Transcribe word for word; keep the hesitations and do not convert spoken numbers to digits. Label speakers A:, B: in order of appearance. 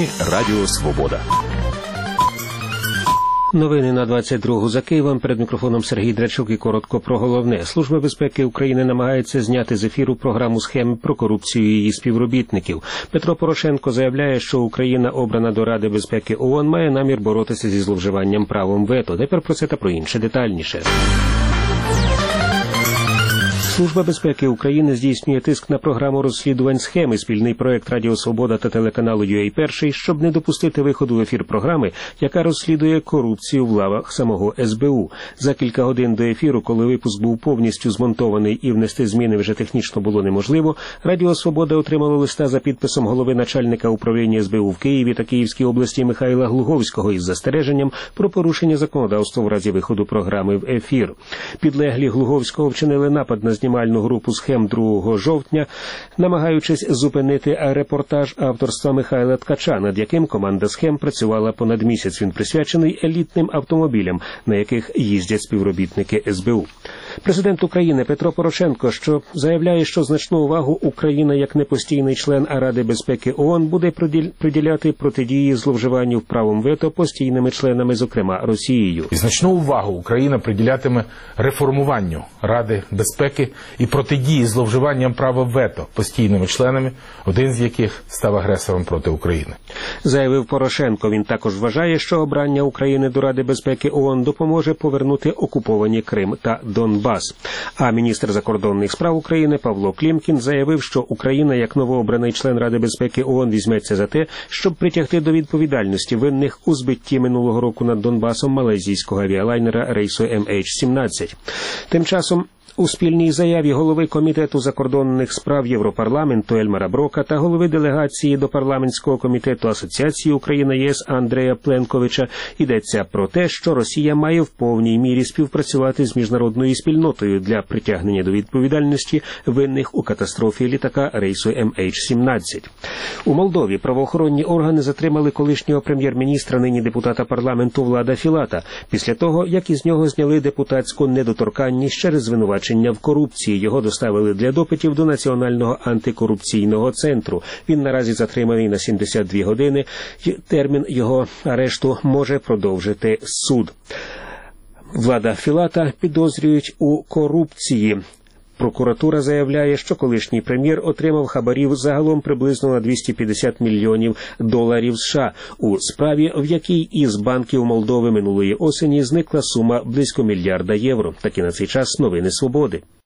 A: Новини Радіо Свобода.
B: Новини на двадцять другу за Києвом. Перед мікрофоном Сергій Драчук і коротко про головне. Служба безпеки України намагається зняти з ефіру програму схем про корупцію її співробітників. Петро Порошенко заявляє, що Україна, обрана до Ради безпеки ООН, має намір боротися зі зловживанням правом вето. Тепер про це та про інше детальніше. Служба безпеки України здійснює тиск на програму розслідувань схеми, спільний проект Радіо Свобода та телеканалу ю ей Перший, щоб не допустити виходу в ефір програми, яка розслідує корупцію в лавах самого ес бе у. За кілька годин до ефіру, коли випуск був повністю змонтований і внести зміни вже технічно було неможливо, Радіо Свобода отримало листа за підписом голови начальника управління ес бе у в Києві та Київській області Михайла Глуговського із застереженням про порушення законодавства в разі виходу програми в ефір. Підлеглі Глуговського вчинили напад на знімальну групу схем другого жовтня, намагаючись зупинити репортаж авторства Михайла Ткача, над яким команда схем працювала понад місяць. Він присвячений елітним автомобілям, на яких їздять співробітники ес бе у. Президент України Петро Порошенко, що заявляє, що значну увагу Україна як непостійний член Ради безпеки ООН буде приділяти протидії зловживанню правом вето постійними членами, зокрема Росією.
C: І значну увагу Україна приділятиме реформуванню Ради безпеки і протидії зловживанням права вето постійними членами, один з яких став агресором проти України.
B: Заявив Порошенко. Він також вважає, що обрання України до Ради безпеки ООН допоможе повернути окуповані Крим та Донбас. А міністр закордонних справ України Павло Клімкін заявив, що Україна, як новообраний член Ради безпеки ООН, візьметься за те, щоб притягти до відповідальності винних у збитті минулого року над Донбасом малайзійського авіалайнера рейсу ем ейч сімнадцять. Тим часом у спільній заяві голови Комітету закордонних справ Європарламенту Ельмара Брока та голови делегації до парламентського комітету Асоціації Україна-ЄС Андрея Пленковича йдеться про те, що Росія має в повній мірі співпрацювати з міжнародною спільнотою для притягнення до відповідальності винних у катастрофі літака рейсу ем ейч сімнадцять. У Молдові правоохоронні органи затримали колишнього прем'єр-міністра, нині депутата парламенту Влада Філата, після того, як із нього зняли депутатську недоторканність через звинувачення в корупції. Його доставили для допитів до Національного антикорупційного центру. Він наразі затриманий на сімдесят дві години. Термін його арешту може продовжити суд. Влада Філата підозрюють у корупції. Прокуратура заявляє, що колишній прем'єр отримав хабарів загалом приблизно на двісті п'ятдесят мільйонів доларів США у справі, в якій із банків Молдови минулої осені зникла сума близько мільярда євро. Такі на цей час новини Свободи.